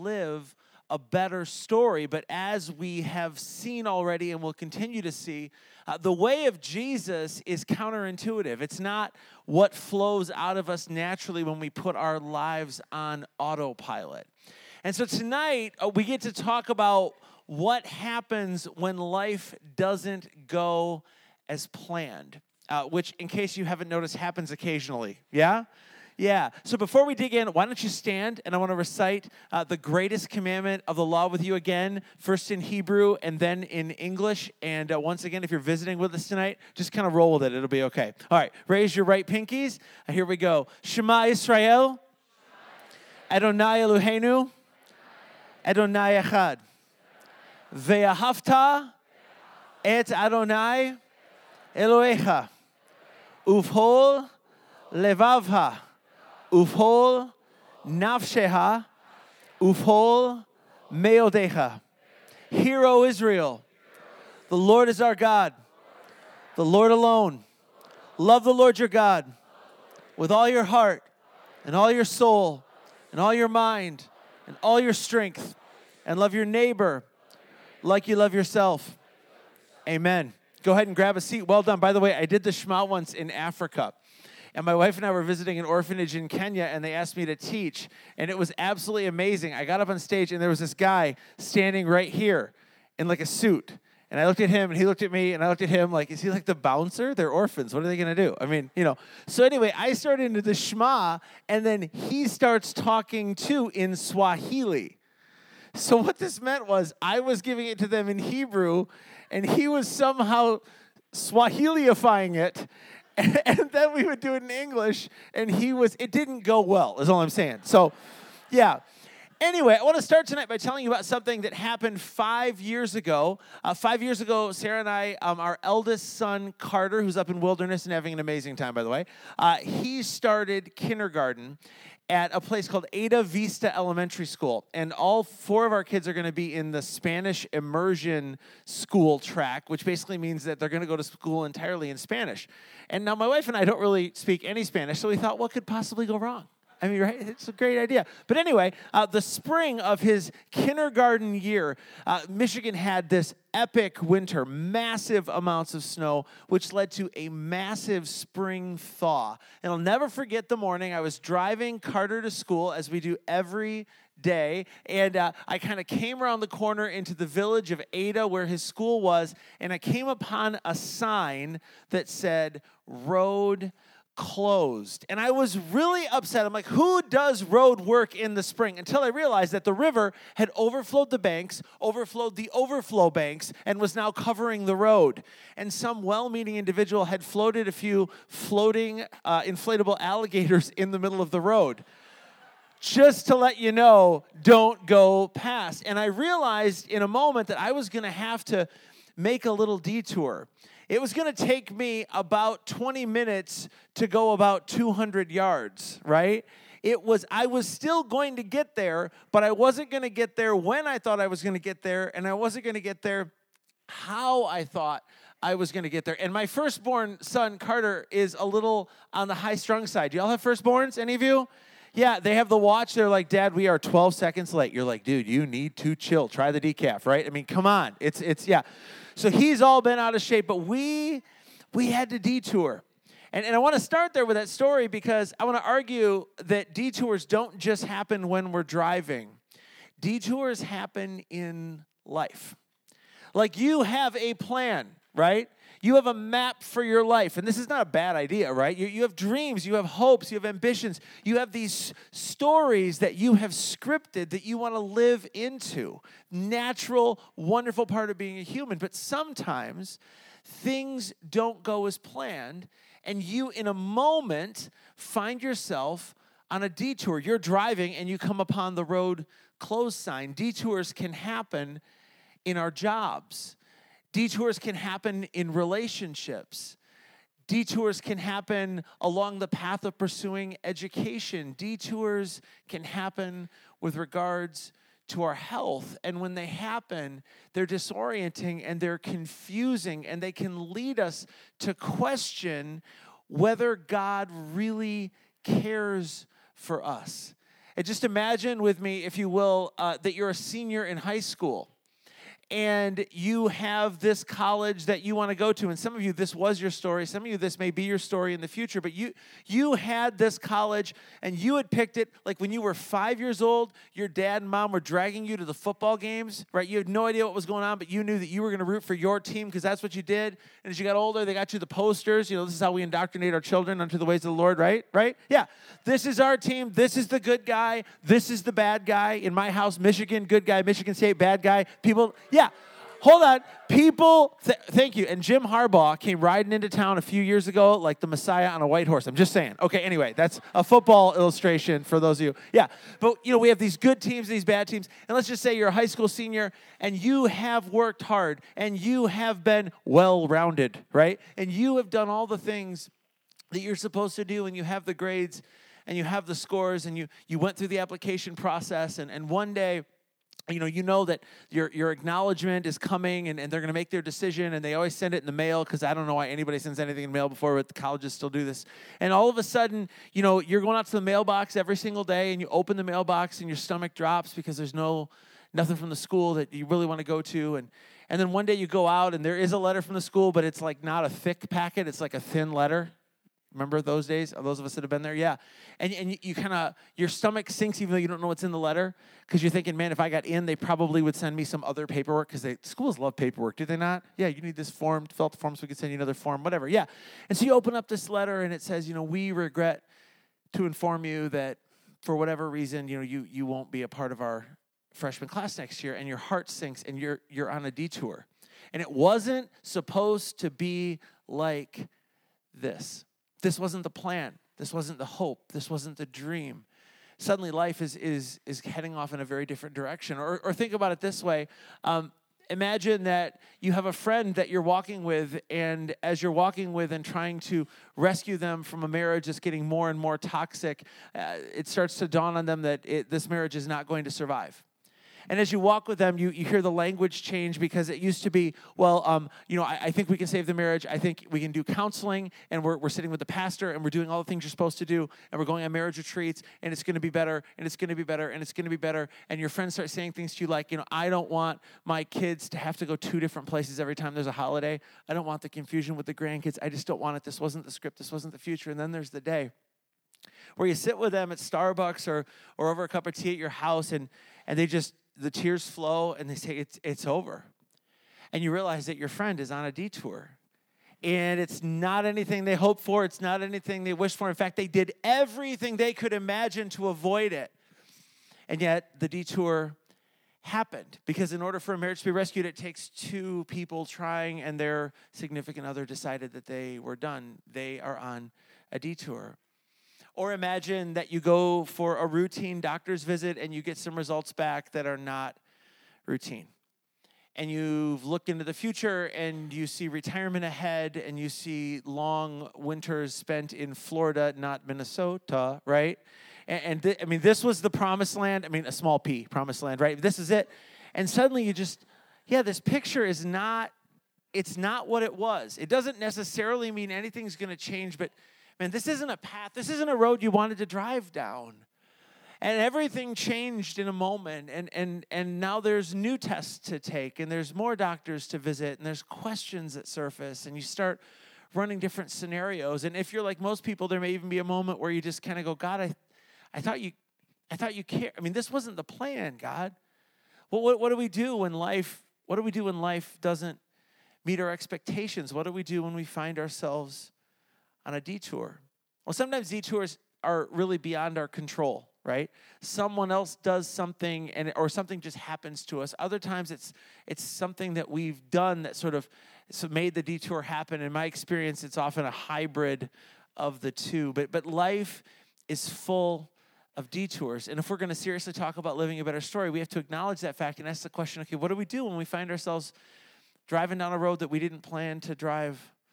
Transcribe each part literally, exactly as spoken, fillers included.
live a better story. But as we have seen already and will continue to see, uh, the way of Jesus is counterintuitive. It's not what flows out of us naturally when we put our lives on autopilot. And so tonight, uh, we get to talk about what happens when life doesn't go as planned, uh, which, in case you haven't noticed, happens occasionally. Yeah? Yeah. So before we dig in, why don't you stand, and I want to recite uh, the greatest commandment of the law with you again, first in Hebrew and then in English. And uh, once again, if you're visiting with us tonight, just kind of roll with it. It'll be okay. All right. Raise your right pinkies. Uh, here we go. Shema Yisrael. Adonai Eloheinu. Adonai Echad. Ve'ahavta et Adonai Elohecha. Uvhol levavha. Uvhol nafsheha. Uvhol meodecha. Hear, O Israel, the Lord is our God, the Lord alone. Love the Lord your God with all your heart and all your soul and all your mind and all your strength, and love your neighbor like you love yourself. Amen. Go ahead and grab a seat. Well done. By the way, I did the Shema once in Africa. And my wife and I were visiting an orphanage in Kenya, and they asked me to teach. And it was absolutely amazing. I got up on stage, and there was this guy standing right here in like a suit. And I looked at him, and he looked at me, and I looked at him like, is he like the bouncer? They're orphans. What are they going to do? I mean, you know. So anyway, I started into the Shema, and then he starts talking too in Swahili. So what this meant was I was giving it to them in Hebrew, and he was somehow Swahiliifying it, and, and then we would do it in English, and he was, it didn't go well, is all I'm saying. So, yeah. Anyway, I want to start tonight by telling you about something that happened five years ago. Uh, five years ago, Sarah and I, um, our eldest son, Carter, who's up in Wilderness and having an amazing time, by the way, uh, he started kindergarten at a place called Ada Vista Elementary School. And all four of our kids are going to be in the Spanish immersion school track, which basically means that they're going to go to school entirely in Spanish. And now my wife and I don't really speak any Spanish, so we thought, what could possibly go wrong? I mean, right? It's a great idea. But anyway, uh, the spring of his kindergarten year, uh, Michigan had this epic winter, massive amounts of snow, which led to a massive spring thaw. And I'll never forget the morning I was driving Carter to school, as we do every day, and uh, I kind of came around the corner into the village of Ada where his school was, and I came upon a sign that said, road closed. And I was really upset. I'm like, who does road work in the spring? Until I realized that the river had overflowed the banks, overflowed the overflow banks, and was now covering the road. And some well-meaning individual had floated a few floating uh, inflatable alligators in the middle of the road. Just to let you know, don't go past. And I realized in a moment that I was going to have to make a little detour. It was going to take me about twenty minutes to go about two hundred yards, right? It was, I was still going to get there, but I wasn't going to get there when I thought I was going to get there, and I wasn't going to get there how I thought I was going to get there. And my firstborn son, Carter, is a little on the high-strung side. Do y'all have firstborns, any of you? Yeah, they have the watch. They're like, Dad, we are twelve seconds late. You're like, dude, you need to chill. Try the decaf, right? I mean, come on. It's, it's yeah. So he's all been out of shape, but we we had to detour. And, and I want to start there with that story because I want to argue that detours don't just happen when we're driving. Detours happen in life. Like you have a plan, right? You have a map for your life, and this is not a bad idea, right? You, you have dreams, you have hopes, you have ambitions. You have these stories that you have scripted that you want to live into. Natural, wonderful part of being a human. But sometimes things don't go as planned, and you, in a moment, find yourself on a detour. You're driving, and you come upon the road closed sign. Detours can happen in our jobs. Detours can happen in relationships. Detours can happen along the path of pursuing education. Detours can happen with regards to our health. And when they happen, they're disorienting and they're confusing, and they can lead us to question whether God really cares for us. And just imagine with me, if you will, uh, that you're a senior in high school. And you have this college that you want to go to. And some of you, this was your story. Some of you, this may be your story in the future. But you you had this college, and you had picked it. Like when you were five years old, your dad and mom were dragging you to the football games, right? You had no idea what was going on, but you knew that you were going to root for your team because that's what you did. And as you got older, they got you the posters. You know, this is how we indoctrinate our children unto the ways of the Lord, right? Right? Yeah. This is our team. This is the good guy. This is the bad guy. In my house, Michigan, good guy. Michigan State, bad guy. People, yeah. Yeah, hold on. People, th- thank you. And Jim Harbaugh came riding into town a few years ago like the Messiah on a white horse. I'm just saying. Okay, anyway, that's a football illustration for those of you. Yeah, but, you know, we have these good teams, these bad teams. And let's just say you're a high school senior and you have worked hard and you have been well-rounded, right? And you have done all the things that you're supposed to do and you have the grades and you have the scores and you, you went through the application process and, and one day, you know, you know that your your acknowledgement is coming and, and they're going to make their decision and they always send it in the mail because I don't know why anybody sends anything in the mail before, but the colleges still do this. And all of a sudden, you know, you're going out to the mailbox every single day and you open the mailbox and your stomach drops because there's no nothing from the school that you really want to go to. And, and then one day you go out and there is a letter from the school, but it's like not a thick packet. It's like a thin letter. Remember those days? Those of us that have been there? Yeah. And and you, you kind of, your stomach sinks even though you don't know what's in the letter because you're thinking, man, if I got in, they probably would send me some other paperwork because schools love paperwork, do they not? Yeah, you need this form, fill out the form so we can send you another form, whatever. Yeah. And so you open up this letter and it says, you know, we regret to inform you that for whatever reason, you know, you you won't be a part of our freshman class next year, and your heart sinks and you're you're on a detour. And it wasn't supposed to be like this. This wasn't the plan. This wasn't the hope. This wasn't the dream. Suddenly life is is is heading off in a very different direction. Or, or think about it this way. Um, imagine that you have a friend that you're walking with, and as you're walking with and trying to rescue them from a marriage that's getting more and more toxic, uh, it starts to dawn on them that it, this marriage is not going to survive. And as you walk with them, you, you hear the language change because it used to be, well, um, you know, I, I think we can save the marriage. I think we can do counseling, and we're we're sitting with the pastor, and we're doing all the things you're supposed to do, and we're going on marriage retreats, and it's going to be better, and it's going to be better, and it's going to be better. And your friends start saying things to you like, you know, I don't want my kids to have to go two different places every time there's a holiday. I don't want the confusion with the grandkids. I just don't want it. This wasn't the script. This wasn't the future. And then there's the day where you sit with them at Starbucks or or over a cup of tea at your house, and and they just, the tears flow, and they say, it's it's over. And you realize that your friend is on a detour. And it's not anything they hoped for. It's not anything they wished for. In fact, they did everything they could imagine to avoid it. And yet, the detour happened. Because in order for a marriage to be rescued, it takes two people trying, and their significant other decided that they were done. They are on a detour. Or imagine that you go for a routine doctor's visit and you get some results back that are not routine. And you've looked into the future and you see retirement ahead and you see long winters spent in Florida, not Minnesota, right? And, and th- I mean, this was the promised land. I mean, a small p, promised land, right? This is it. And suddenly you just, yeah, this picture is not, it's not what it was. It doesn't necessarily mean anything's going to change, but man, this isn't a path. This isn't a road you wanted to drive down. And everything changed in a moment. And and and now there's new tests to take. And there's more doctors to visit. And there's questions that surface. And you start running different scenarios. And if you're like most people, there may even be a moment where you just kind of go, God, I I thought you I thought you cared. I mean, this wasn't the plan, God. Well, what, what do we do when life, what do we do when life doesn't meet our expectations? What do we do when we find ourselves on a detour? Well, sometimes detours are really beyond our control, right? Someone else does something, and or something just happens to us. Other times, it's it's something that we've done that sort of made the detour happen. In my experience, it's often a hybrid of the two. But but life is full of detours, and if we're going to seriously talk about living a better story, we have to acknowledge that fact and ask the question: okay, what do we do when we find ourselves driving down a road that we didn't plan to drive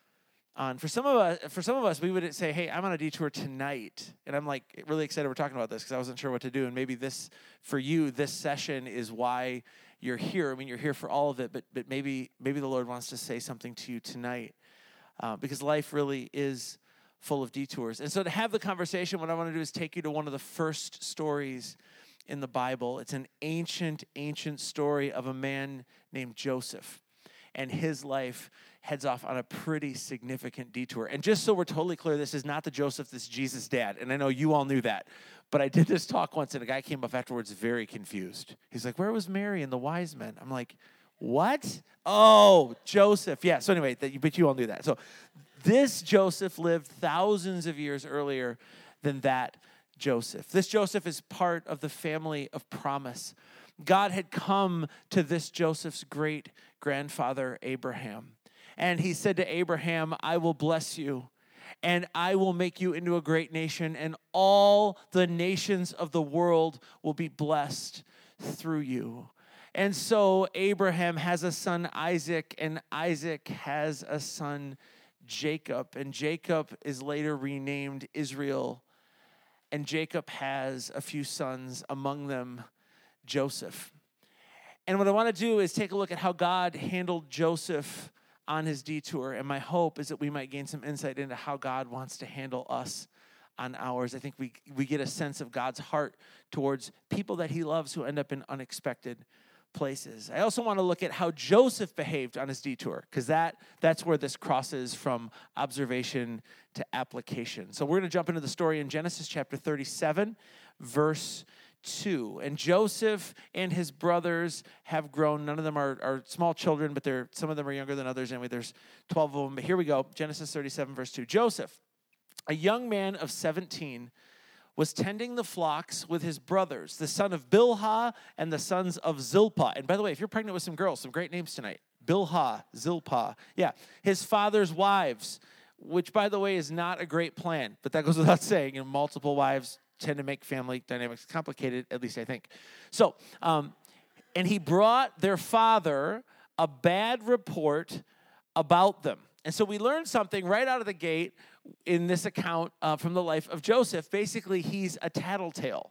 on? For some of us, for some of us, we would say, "Hey, I'm on a detour tonight," and I'm like really excited we're talking about this because I wasn't sure what to do. And maybe this, for you, this session is why you're here. I mean, you're here for all of it, but but maybe maybe the Lord wants to say something to you tonight, uh, because life really is full of detours. And so to have the conversation, what I want to do is take you to one of the first stories in the Bible. It's an ancient, ancient story of a man named Joseph. And his life heads off on a pretty significant detour. And just so we're totally clear, this is not the Joseph that's Jesus' dad. And I know you all knew that. But I did this talk once, and a guy came up afterwards very confused. He's like, where was Mary and the wise men? I'm like, what? Oh, Joseph. Yeah, so anyway, that, but you all knew that. So this Joseph lived thousands of years earlier than that Joseph. This Joseph is part of the family of promise. God had come to this Joseph's great-grandfather, Abraham. And he said to Abraham, I will bless you, and I will make you into a great nation, and all the nations of the world will be blessed through you. And so Abraham has a son, Isaac, and Isaac has a son, Jacob. And Jacob is later renamed Israel. And Jacob has a few sons, among them Joseph. And what I want to do is take a look at how God handled Joseph on his detour. And my hope is that we might gain some insight into how God wants to handle us on ours. I think we, we get a sense of God's heart towards people that he loves who end up in unexpected places. I also want to look at how Joseph behaved on his detour, because that, that's where this crosses from observation to application. So we're going to jump into the story in Genesis chapter thirty-seven, verse two. And Joseph and his brothers have grown. None of them are, are small children, but they're some of them are younger than others. Anyway, there's twelve of them. But here we go. Genesis thirty-seven, verse two. Joseph, a young man of seventeen, was tending the flocks with his brothers, the son of Bilhah and the sons of Zilpah. And by the way, if you're pregnant with some girls, some great names tonight. Bilhah, Zilpah. Yeah, his father's wives, which, by the way, is not a great plan. But that goes without saying. You know, multiple wives tend to make family dynamics complicated, at least I think. So, um, and he brought their father a bad report about them. And so we learned something right out of the gate in this account uh, from the life of Joseph. Basically, he's a tattletale.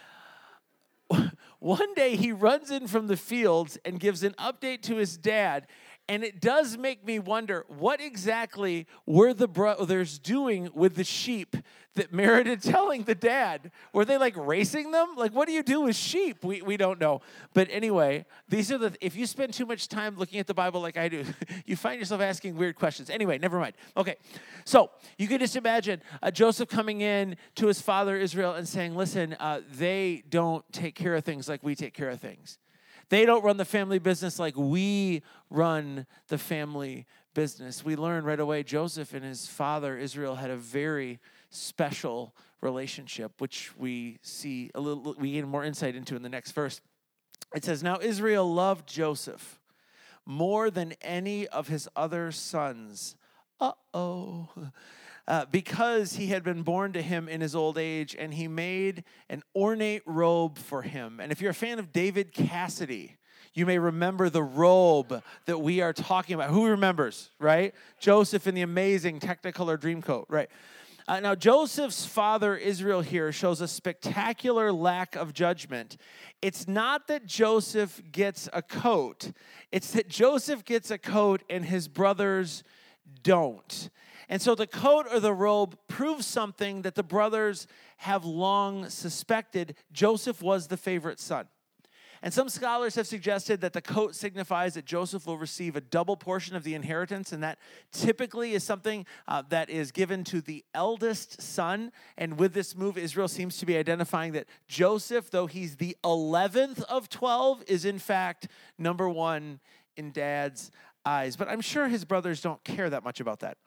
One day he runs in from the fields and gives an update to his dad. And it does make me wonder, what exactly were the brothers doing with the sheep that merited telling the dad? Were they like racing them? Like, what do you do with sheep? We we don't know. But anyway, these are the, if you spend too much time looking at the Bible like I do, you find yourself asking weird questions. Anyway, never mind. Okay, so you can just imagine uh, Joseph coming in to his father Israel and saying, listen, uh, they don't take care of things like we take care of things. They don't run the family business like we run the family business. We learn right away Joseph and his father Israel had a very special relationship, which we see a little, we gain more insight into in the next verse. It says, now Israel loved Joseph more than any of his other sons. Uh-oh. Uh, because he had been born to him in his old age, and he made an ornate robe for him. And if you're a fan of David Cassidy, you may remember the robe that we are talking about. Who remembers, right? Joseph in the amazing Technicolor Dreamcoat, right? Uh, now, Joseph's father, Israel, here shows a spectacular lack of judgment. It's not that Joseph gets a coat. It's that Joseph gets a coat and his brothers don't. And so the coat or the robe proves something that the brothers have long suspected. Joseph was the favorite son. And some scholars have suggested that the coat signifies that Joseph will receive a double portion of the inheritance, and that typically is something uh, that is given to the eldest son. And with this move, Israel seems to be identifying that Joseph, though he's the eleventh of twelve, is in fact number one in dad's eyes. But I'm sure his brothers don't care that much about that.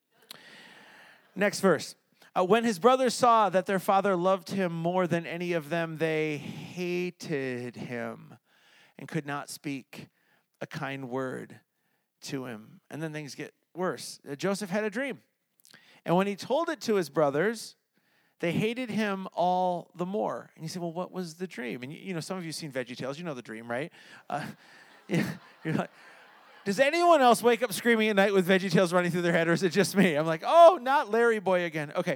Next verse. Uh, when his brothers saw that their father loved him more than any of them, they hated him and could not speak a kind word to him. And then things get worse. Uh, Joseph had a dream. And when he told it to his brothers, they hated him all the more. And you say, well, what was the dream? And you, you know, some of you have seen VeggieTales. You know the dream, right? Uh, yeah, you're like, does anyone else wake up screaming at night with VeggieTales running through their head, or is it just me? I'm like, oh, not Larry Boy again. Okay.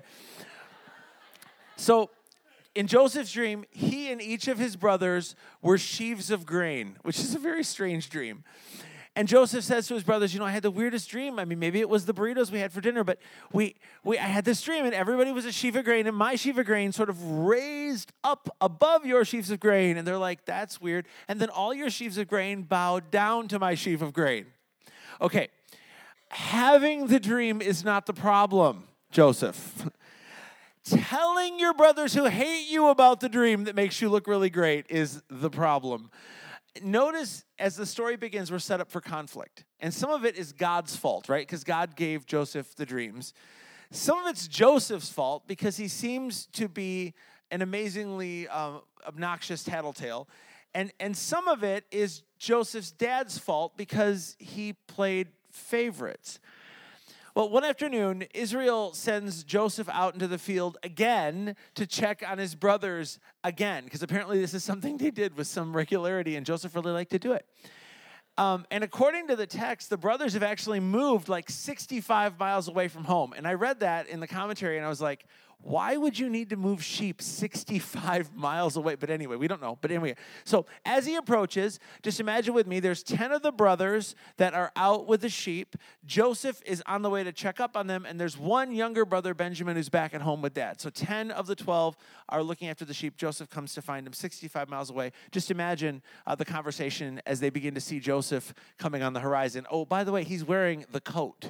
So in Joseph's dream, he and each of his brothers were sheaves of grain, which is a very strange dream. And Joseph says to his brothers, you know, I had the weirdest dream. I mean, maybe it was the burritos we had for dinner, but we, we I had this dream, and everybody was a sheaf of grain, and my sheaf of grain sort of raised up above your sheaves of grain. And they're like, that's weird. And then all your sheaves of grain bowed down to my sheaf of grain. Okay, having the dream is not the problem, Joseph. Telling your brothers who hate you about the dream that makes you look really great is the problem. Notice as the story begins, we're set up for conflict. And some of it is God's fault, right? Because God gave Joseph the dreams. Some of it's Joseph's fault because he seems to be an amazingly um, obnoxious tattletale. And, and some of it is Joseph's dad's fault because he played favorites. Well, one afternoon, Israel sends Joseph out into the field again to check on his brothers again, because apparently this is something they did with some regularity, and Joseph really liked to do it. Um, and according to the text, the brothers have actually moved like sixty-five miles away from home. And I read that in the commentary, and I was like, why would you need to move sheep sixty-five miles away? But anyway, we don't know. But anyway, so as he approaches, just imagine with me, there's ten of the brothers that are out with the sheep. Joseph is on the way to check up on them, and there's one younger brother, Benjamin, who's back at home with dad. So ten of the twelve are looking after the sheep. Joseph comes to find him sixty-five miles away. Just imagine uh, the conversation as they begin to see Joseph coming on the horizon. Oh, by the way, he's wearing the coat.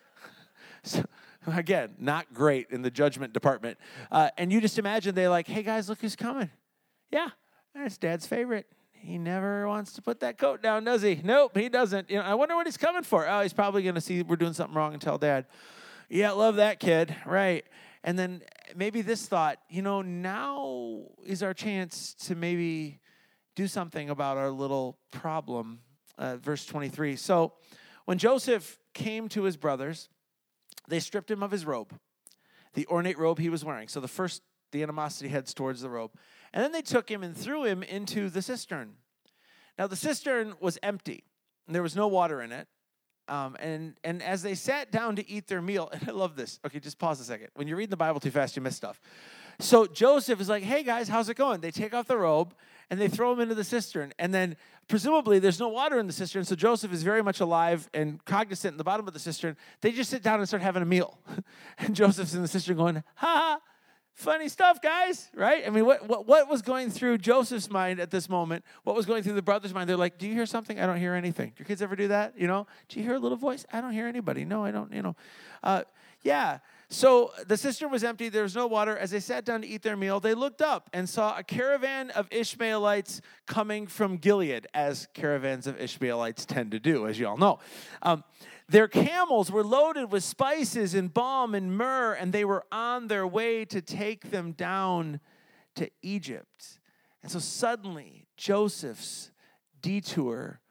So, again, not great in the judgment department. Uh, and you just imagine they're like, hey, guys, look who's coming. Yeah, that's Dad's favorite. He never wants to put that coat down, does he? Nope, he doesn't. You know, I wonder what he's coming for. Oh, he's probably going to see we're doing something wrong and tell Dad. Yeah, love that kid. Right. And then maybe this thought, you know, now is our chance to maybe do something about our little problem. Uh, verse twenty-three. So when Joseph came to his brothers, they stripped him of his robe, the ornate robe he was wearing. So the first, the animosity heads towards the robe. And then they took him and threw him into the cistern. Now the cistern was empty, and there was no water in it. Um, and, and as they sat down to eat their meal, and I love this. Okay, just pause a second. When you read the Bible too fast, you miss stuff. So Joseph is like, hey, guys, how's it going? They take off the robe, and they throw him into the cistern. And then presumably there's no water in the cistern, so Joseph is very much alive and cognizant in the bottom of the cistern. They just sit down and start having a meal. And Joseph's in the cistern going, ha ha, funny stuff, guys, right? I mean, what, what what was going through Joseph's mind at this moment? What was going through the brothers' mind? They're like, do you hear something? I don't hear anything. Do your kids ever do that? You know, do you hear a little voice? I don't hear anybody. No, I don't, you know. Uh, yeah. So the cistern was empty. There was no water. As they sat down to eat their meal, they looked up and saw a caravan of Ishmaelites coming from Gilead, as caravans of Ishmaelites tend to do, as you all know. Um, their camels were loaded with spices and balm and myrrh, and they were on their way to take them down to Egypt. And so suddenly, Joseph's detour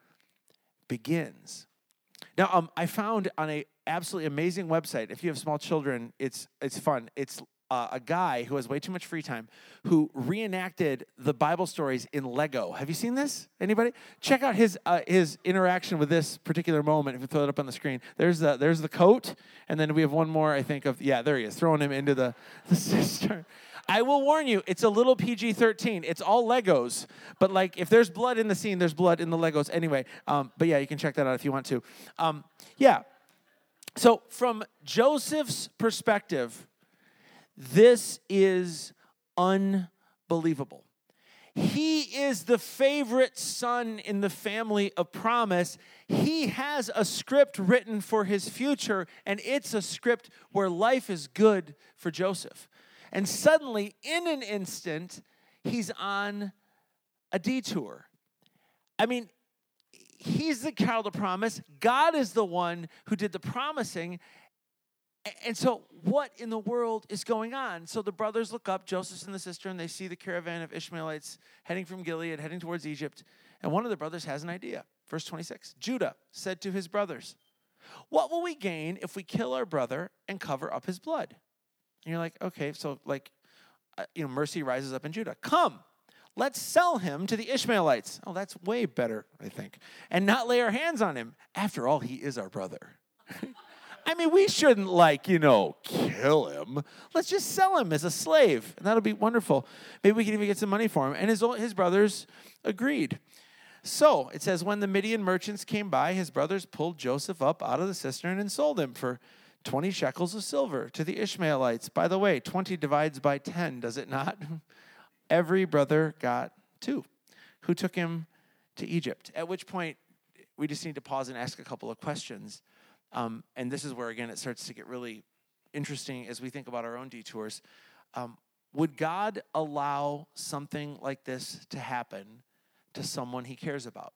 begins. Now, um, I found on a absolutely amazing website. If you have small children, it's it's fun. It's uh, a guy who has way too much free time who reenacted the Bible stories in Lego. Have you seen this? Anybody? Check out his uh, his interaction with this particular moment. If you throw it up on the screen, there's the there's the coat, and then we have one more. I think of yeah, there he is, throwing him into the the cistern. I will warn you, it's a little P G thirteen. It's all Legos, but like if there's blood in the scene, there's blood in the Legos anyway. Um, but yeah, you can check that out if you want to. Um, yeah. So from Joseph's perspective, this is unbelievable. He is the favorite son in the family of promise. He has a script written for his future, and it's a script where life is good for Joseph. And suddenly, in an instant, he's on a detour. I mean, he's the child of promise. God is the one who did the promising. And so what in the world is going on? So the brothers look up. Joseph's in the cistern. They see the caravan of Ishmaelites heading from Gilead, heading towards Egypt. And one of the brothers has an idea. Verse twenty-six, Judah said to his brothers, what will we gain if we kill our brother and cover up his blood? And you're like, okay, so like, uh, you know, mercy rises up in Judah. Come, let's sell him to the Ishmaelites. Oh, that's way better, I think. And not lay our hands on him. After all, he is our brother. I mean, we shouldn't, like, you know, kill him. Let's just sell him as a slave, and that'll be wonderful. Maybe we can even get some money for him. And his his brothers agreed. So it says, when the Midian merchants came by, his brothers pulled Joseph up out of the cistern and sold him for twenty shekels of silver to the Ishmaelites. By the way, twenty divides by ten, does it not? Every brother got two, who took him to Egypt. At which point, we just need to pause and ask a couple of questions. Um, and this is where, again, it starts to get really interesting as we think about our own detours. Um, would God allow something like this to happen to someone he cares about?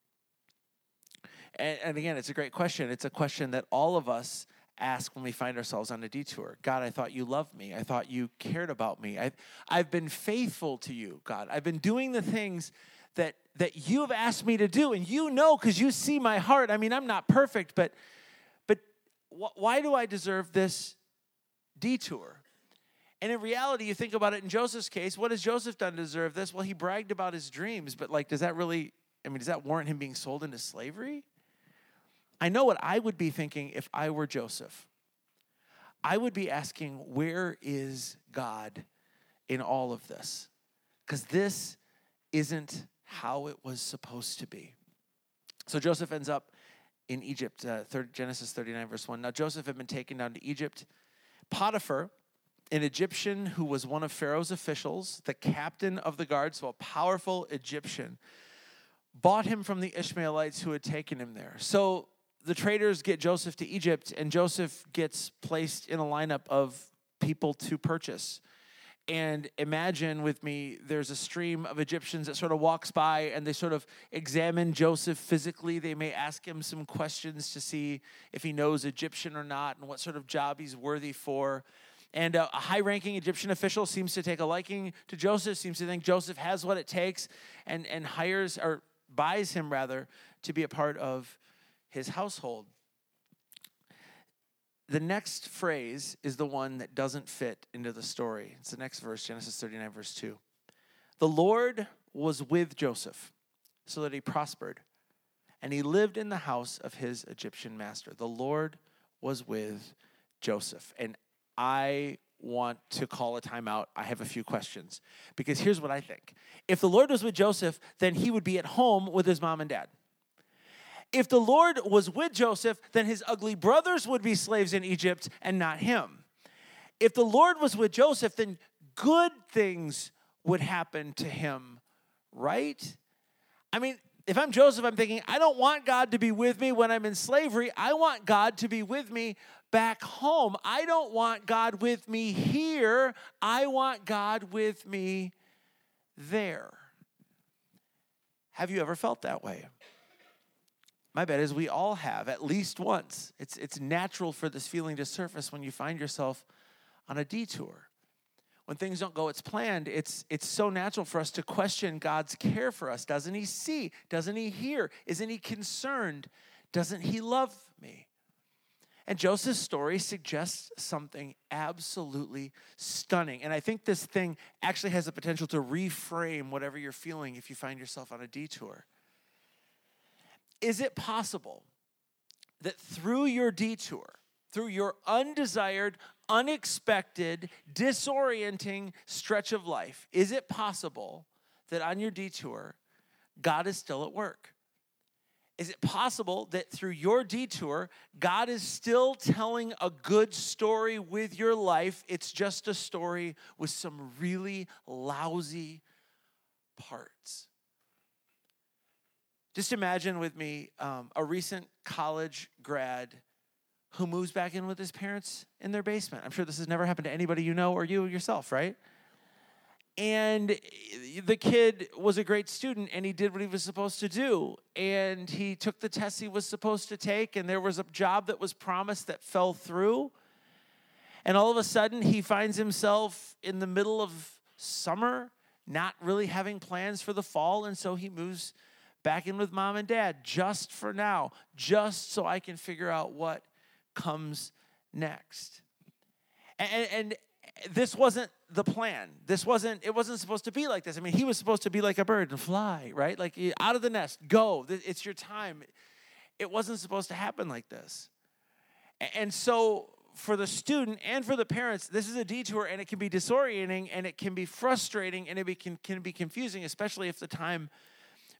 And, and again, it's a great question. It's a question that all of us ask when we find ourselves on a detour. God, I thought you loved me. I thought you cared about me. I've, I've been faithful to you, God. I've been doing the things that, that you've asked me to do. And you know, because you see my heart. I mean, I'm not perfect, but, but wh- why do I deserve this detour? And in reality, you think about it in Joseph's case, what has Joseph done to deserve this? Well, he bragged about his dreams, but like, does that really, I mean, does that warrant him being sold into slavery? I know what I would be thinking if I were Joseph. I would be asking, where is God in all of this? Because this isn't how it was supposed to be. So Joseph ends up in Egypt, uh, third, Genesis thirty-nine, verse one. Now Joseph had been taken down to Egypt. Potiphar, an Egyptian who was one of Pharaoh's officials, the captain of the guard, so a powerful Egyptian, bought him from the Ishmaelites who had taken him there. So the traders get Joseph to Egypt, and Joseph gets placed in a lineup of people to purchase. And imagine with me, there's a stream of Egyptians that sort of walks by, and they sort of examine Joseph physically. They may ask him some questions to see if he knows Egyptian or not and what sort of job he's worthy for. And a high-ranking Egyptian official seems to take a liking to Joseph, seems to think Joseph has what it takes, and, and hires, or buys him, rather, to be a part of his household. The next phrase is the one that doesn't fit into the story. It's the next verse, Genesis thirty-nine, verse two. The Lord was with Joseph so that he prospered, and he lived in the house of his Egyptian master. The Lord was with Joseph. And I want to call a timeout. I have a few questions. Because here's what I think. If the Lord was with Joseph, then he would be at home with his mom and dad. If the Lord was with Joseph, then his ugly brothers would be slaves in Egypt and not him. If the Lord was with Joseph, then good things would happen to him, right? I mean, if I'm Joseph, I'm thinking, I don't want God to be with me when I'm in slavery. I want God to be with me back home. I don't want God with me here. I want God with me there. Have you ever felt that way? My bet is we all have, at least once. It's, it's natural for this feeling to surface when you find yourself on a detour. When things don't go as planned, it's, it's so natural for us to question God's care for us. Doesn't he see? Doesn't he hear? Isn't he concerned? Doesn't he love me? And Joseph's story suggests something absolutely stunning. And I think this thing actually has the potential to reframe whatever you're feeling if you find yourself on a detour. Is it possible that through your detour, through your undesired, unexpected, disorienting stretch of life, is it possible that on your detour, God is still at work? Is it possible that through your detour, God is still telling a good story with your life? It's just a story with some really lousy parts. Just imagine with me um, a recent college grad who moves back in with his parents in their basement. I'm sure this has never happened to anybody you know or you yourself, right? And the kid was a great student, and he did what he was supposed to do. And he took the tests he was supposed to take, and there was a job that was promised that fell through. And all of a sudden, he finds himself in the middle of summer, not really having plans for the fall, and so he moves back in with mom and dad just for now, just so I can figure out what comes next. And, and this wasn't the plan. This wasn't, it wasn't supposed to be like this. I mean, he was supposed to be like a bird and fly, right? Like out of the nest, go. It's your time. It wasn't supposed to happen like this. And so for the student and for the parents, this is a detour, and it can be disorienting, and it can be frustrating, and it be, can, can be confusing, especially if the time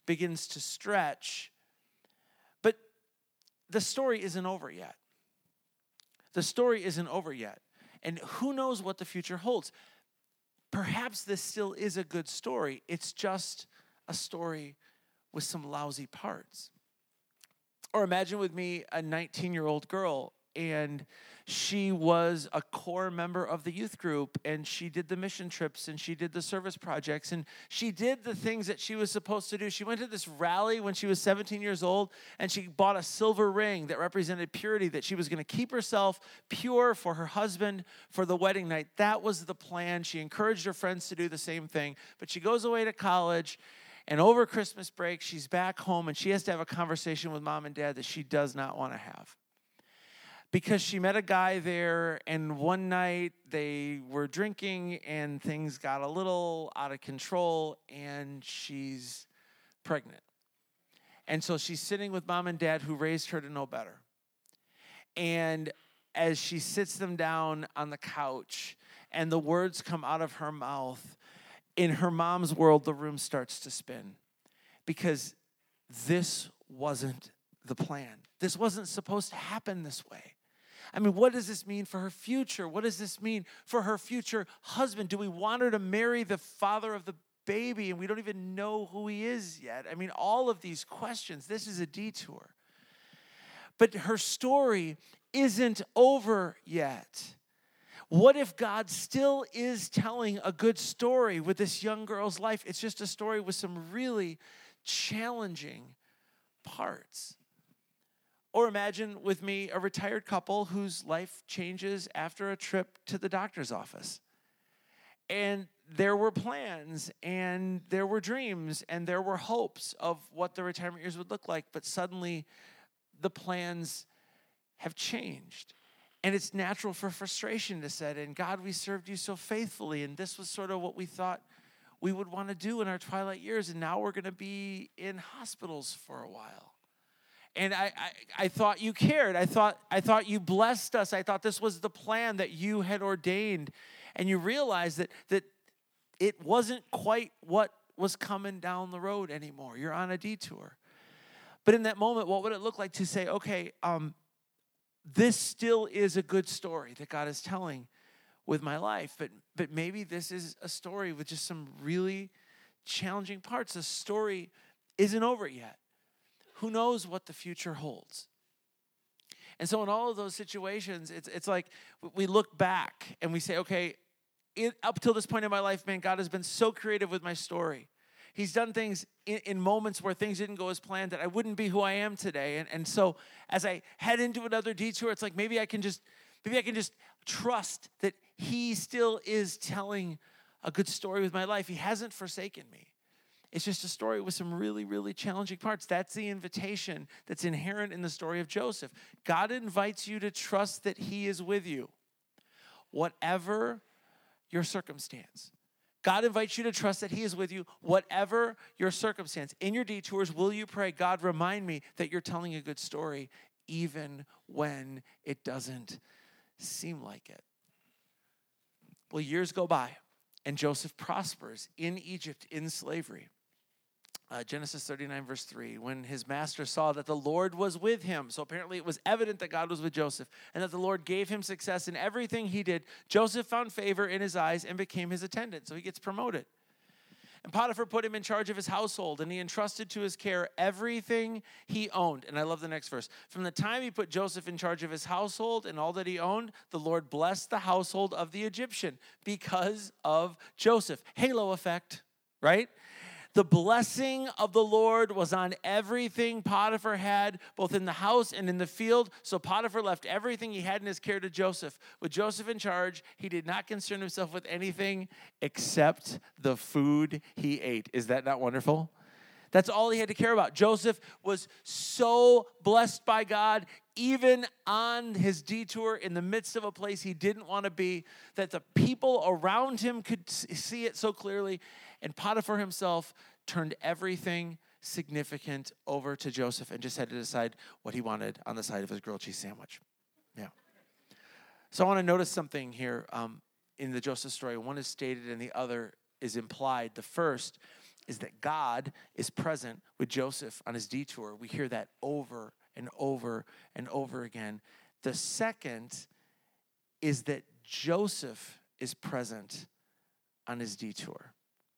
begins to stretch. But the story isn't over yet. The story isn't over yet. And who knows what the future holds? Perhaps this still is a good story. It's just a story with some lousy parts. Or imagine with me a nineteen-year-old girl, and she was a core member of the youth group, and she did the mission trips, and she did the service projects, and she did the things that she was supposed to do. She went to this rally when she was seventeen years old, and she bought a silver ring that represented purity, that she was going to keep herself pure for her husband for the wedding night. That was the plan. She encouraged her friends to do the same thing, but she goes away to college, and over Christmas break, she's back home, and she has to have a conversation with mom and dad that she does not want to have. Because she met a guy there, and one night they were drinking, and things got a little out of control, and she's pregnant. And so she's sitting with mom and dad who raised her to know better. And as she sits them down on the couch, and the words come out of her mouth, in her mom's world, the room starts to spin. Because this wasn't the plan. This wasn't supposed to happen this way. I mean, what does this mean for her future? What does this mean for her future husband? Do we want her to marry the father of the baby and we don't even know who he is yet? I mean, all of these questions, this is a detour. But her story isn't over yet. What if God still is telling a good story with this young girl's life? It's just a story with some really challenging parts. Or imagine with me a retired couple whose life changes after a trip to the doctor's office. And there were plans, and there were dreams, and there were hopes of what the retirement years would look like, but suddenly the plans have changed. And it's natural for frustration to set in. God, we served you so faithfully, and this was sort of what we thought we would want to do in our twilight years, and now we're going to be in hospitals for a while. And I, I, I thought you cared. I thought, I thought you blessed us. I thought this was the plan that you had ordained. And you realize that, that it wasn't quite what was coming down the road anymore. You're on a detour. But in that moment, what would it look like to say, okay, um, this still is a good story that God is telling with my life, but but maybe this is a story with just some really challenging parts. The story isn't over yet. Who knows what the future holds? And so in all of those situations, it's it's like we look back and we say, okay, it, up till this point in my life, man, God has been so creative with my story. He's done things in, in moments where things didn't go as planned that I wouldn't be who I am today. And, and so as I head into another detour, it's like maybe I can just maybe I can just trust that he still is telling a good story with my life. He hasn't forsaken me. It's just a story with some really, really challenging parts. That's the invitation that's inherent in the story of Joseph. God invites you to trust that he is with you, whatever your circumstance. God invites you to trust that he is with you, whatever your circumstance. In your detours, will you pray, God, remind me that you're telling a good story, even when it doesn't seem like it. Well, years go by, and Joseph prospers in Egypt in slavery. Uh, Genesis thirty-nine, verse three, when his master saw that the Lord was with him. So apparently it was evident that God was with Joseph and that the Lord gave him success in everything he did. Joseph found favor in his eyes and became his attendant. So he gets promoted. And Potiphar put him in charge of his household, and he entrusted to his care everything he owned. And I love the next verse. From the time he put Joseph in charge of his household and all that he owned, the Lord blessed the household of the Egyptian because of Joseph. Halo effect, right? The blessing of the Lord was on everything Potiphar had, both in the house and in the field. So Potiphar left everything he had in his care to Joseph. With Joseph in charge, he did not concern himself with anything except the food he ate. Is that not wonderful? That's all he had to care about. Joseph was so blessed by God, even on his detour in the midst of a place he didn't want to be, that the people around him could see it so clearly. And Potiphar himself turned everything significant over to Joseph and just had to decide what he wanted on the side of his grilled cheese sandwich. Yeah. So I want to notice something here um, in the Joseph story. One is stated and the other is implied. The first is that God is present with Joseph on his detour. We hear that over and over and over again. The second is that Joseph is present on his detour.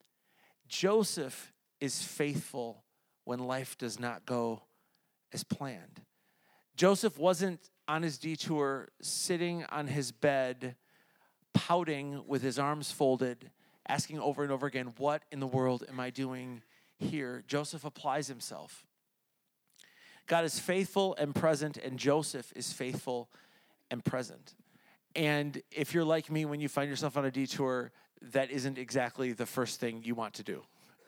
Joseph is faithful when life does not go as planned. Joseph wasn't on his detour sitting on his bed, pouting with his arms folded, asking over and over again, what in the world am I doing here? Joseph applies himself. God is faithful and present, and Joseph is faithful and present. And if you're like me, when you find yourself on a detour, that isn't exactly the first thing you want to do.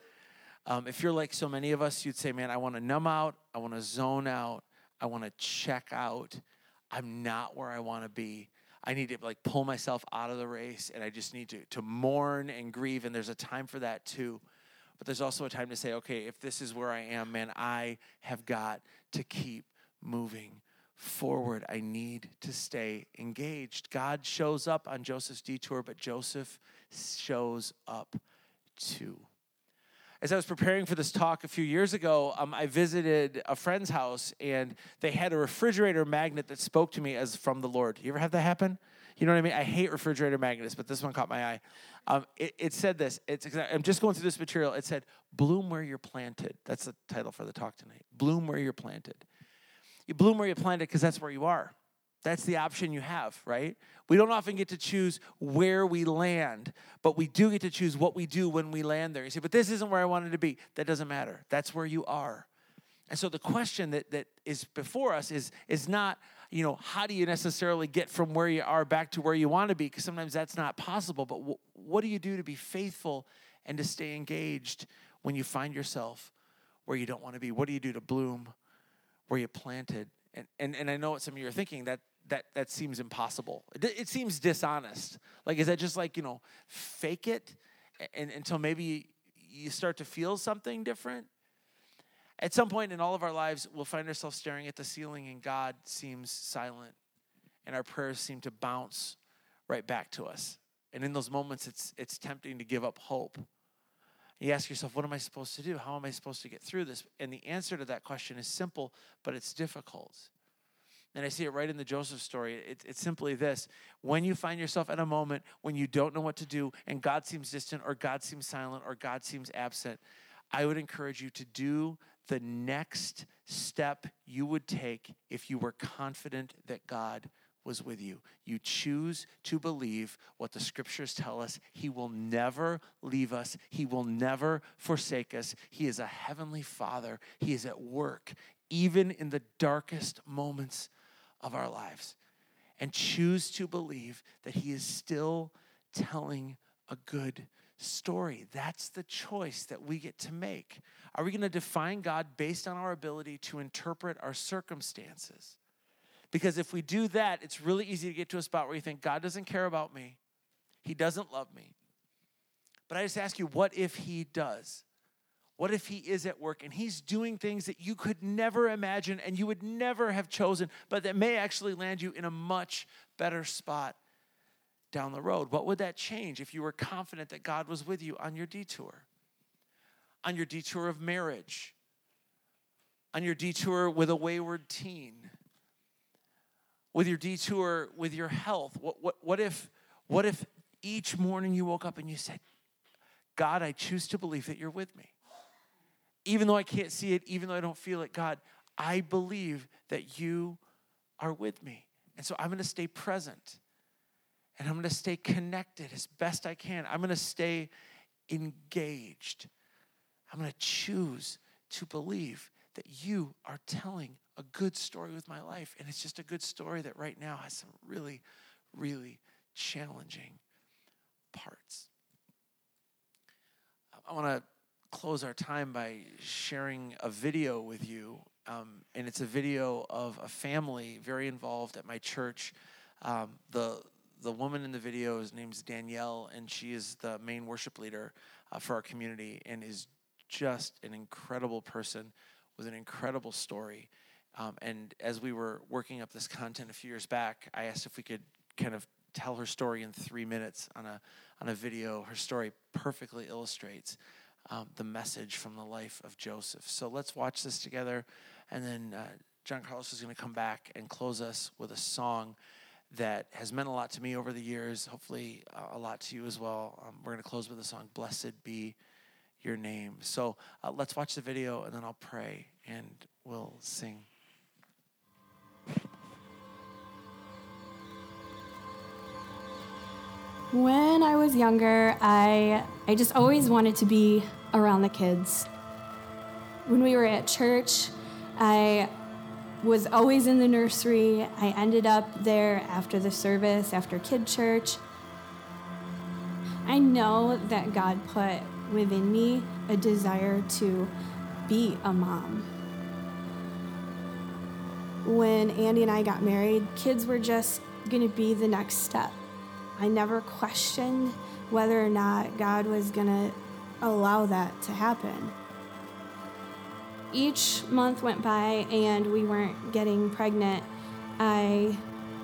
Um, if you're like so many of us, you'd say, man, I want to numb out, I want to zone out, I want to check out. I'm not where I want to be. I need to like pull myself out of the race, and I just need to, to mourn and grieve, and there's a time for that too. But there's also a time to say, okay, if this is where I am, man, I have got to keep moving forward. I need to stay engaged. God shows up on Joseph's detour, but Joseph shows up too. As I was preparing for this talk a few years ago, um, I visited a friend's house, and they had a refrigerator magnet that spoke to me as from the Lord. You ever have that happen? You know what I mean? I hate refrigerator magnets, but this one caught my eye. Um, it, it said this. It's, I'm just going through this material. It said, bloom where you're planted. That's the title for the talk tonight. Bloom where you're planted. You bloom where you're planted because that's where you are. That's the option you have, right? We don't often get to choose where we land, but we do get to choose what we do when we land there. You say, but this isn't where I wanted to be. That doesn't matter. That's where you are. And so the question that, that is before us is, is not, you know, how do you necessarily get from where you are back to where you want to be? Because sometimes that's not possible. But w- what do you do to be faithful and to stay engaged when you find yourself where you don't want to be? What do you do to bloom where you planted? And, and, and I know what some of you are thinking, that That that seems impossible. It, it seems dishonest. Like, is that just like, you know, fake it and, until maybe you start to feel something different? At some point in all of our lives, we'll find ourselves staring at the ceiling and God seems silent and our prayers seem to bounce right back to us. And in those moments, it's it's tempting to give up hope. You ask yourself, what am I supposed to do? How am I supposed to get through this? And the answer to that question is simple, but it's difficult. And I see it right in the Joseph story. It, it's simply this. When you find yourself at a moment when you don't know what to do and God seems distant or God seems silent or God seems absent, I would encourage you to do the next step you would take if you were confident that God was with you. You choose to believe what the scriptures tell us. He will never leave us. He will never forsake us. He is a heavenly Father. He is at work, even in the darkest moments of our lives. And choose to believe that he is still telling a good story. That's the choice that we get to make. Are we going to define God based on our ability to interpret our circumstances? Because if we do that, it's really easy to get to a spot where you think, God doesn't care about me. He doesn't love me. But I just ask you, what if he does? What if he is at work and he's doing things that you could never imagine and you would never have chosen, but that may actually land you in a much better spot down the road? What would that change if you were confident that God was with you on your detour? On your detour of marriage? On your detour with a wayward teen? With your detour with your health? What, what, what if, what if each morning you woke up and you said, God, I choose to believe that you're with me. Even though I can't see it, even though I don't feel it, God, I believe that you are with me. And so I'm going to stay present. And I'm going to stay connected as best I can. I'm going to stay engaged. I'm going to choose to believe that you are telling a good story with my life. And it's just a good story that right now has some really, really challenging parts. I want to close our time by sharing a video with you. Um, and it's a video of a family very involved at my church. Um, the the woman in the video is named Danielle, and she is the main worship leader uh, for our community and is just an incredible person with an incredible story. Um, and as we were working up this content a few years back, I asked if we could kind of tell her story in three minutes on a on a video. Her story perfectly illustrates um, the message from the life of Joseph. So let's watch this together, and then uh, John Carlos is going to come back and close us with a song that has meant a lot to me over the years, hopefully uh, a lot to you as well. Um, we're going to close with the song, Blessed Be Your Name. So uh, let's watch the video, and then I'll pray, and we'll sing. When I was younger, I I just always wanted to be around the kids. When we were at church, I was always in the nursery. I ended up there after the service, after kid church. I know that God put within me a desire to be a mom. When Andy and I got married, kids were just going to be the next step. I never questioned whether or not God was going to allow that to happen. Each month went by and we weren't getting pregnant. I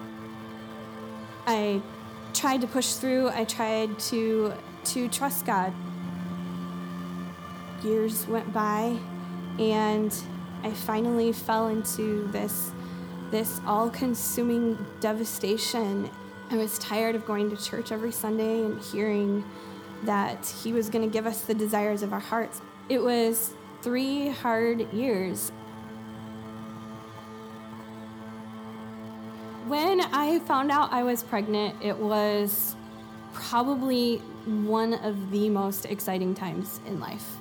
I tried to push through. I tried to to trust God. Years went by and I finally fell into this this all-consuming devastation. I was tired of going to church every Sunday and hearing that he was going to give us the desires of our hearts. It was three hard years. When I found out I was pregnant, it was probably one of the most exciting times in life.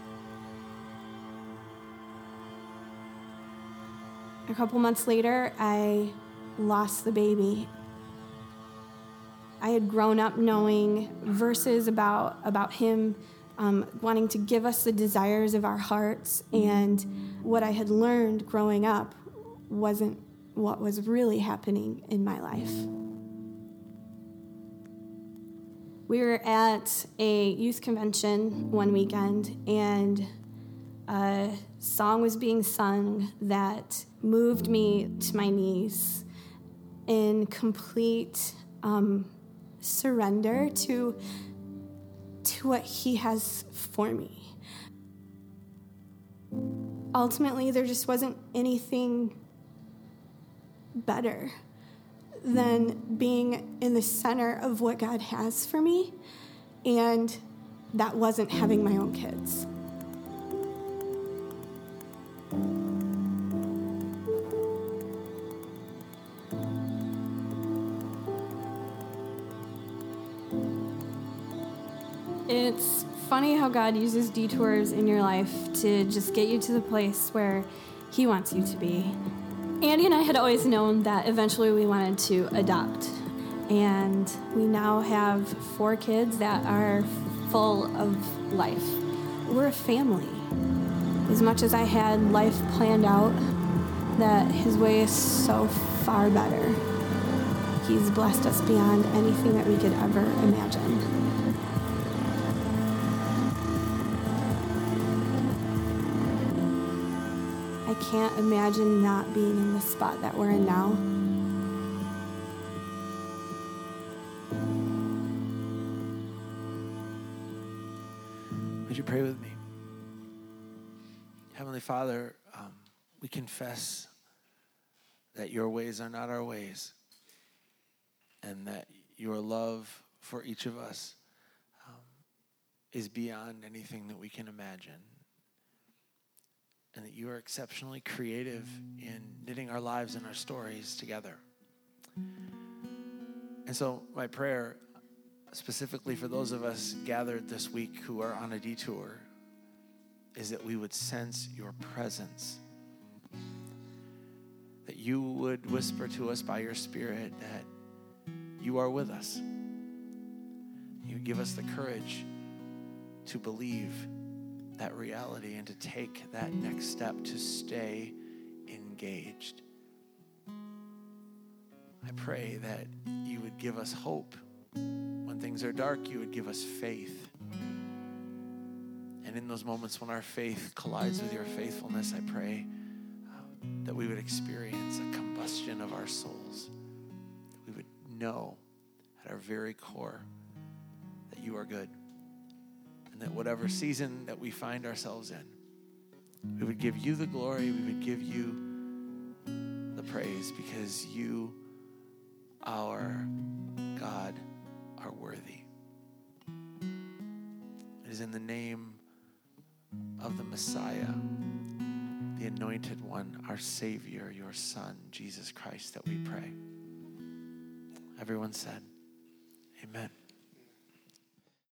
A couple months later, I lost the baby. I had grown up knowing verses about, about him um, wanting to give us the desires of our hearts, and what I had learned growing up wasn't what was really happening in my life. We were at a youth convention one weekend, and a song was being sung that moved me to my knees in complete um, surrender to, to what he has for me. Ultimately, there just wasn't anything better than being in the center of what God has for me, and that wasn't having my own kids. It's funny how God uses detours in your life to just get you to the place where he wants you to be. Andy and I had always known that eventually we wanted to adopt, and we now have four kids that are full of life. We're a family. As much as I had life planned out, that his way is so far better. He's blessed us beyond anything that we could ever imagine. I can't imagine not being in the spot that we're in now. Would you pray with me? Heavenly Father, um, we confess that your ways are not our ways, and that your love for each of us um, is beyond anything that we can imagine. And that you are exceptionally creative in knitting our lives and our stories together. And so my prayer, specifically for those of us gathered this week who are on a detour, is that we would sense your presence. That you would whisper to us by your Spirit that you are with us. You would give us the courage to believe that reality and to take that next step to stay engaged. I pray that you would give us hope. When things are dark, you would give us faith. And in those moments when our faith collides with your faithfulness, I pray uh, that we would experience a combustion of our souls. That we would know at our very core that you are good. And And that whatever season that we find ourselves in, we would give you the glory, we would give you the praise, because you, our God, are worthy. It is in the name of the Messiah, the Anointed One, our Savior, your Son, Jesus Christ, that we pray. Everyone said, amen.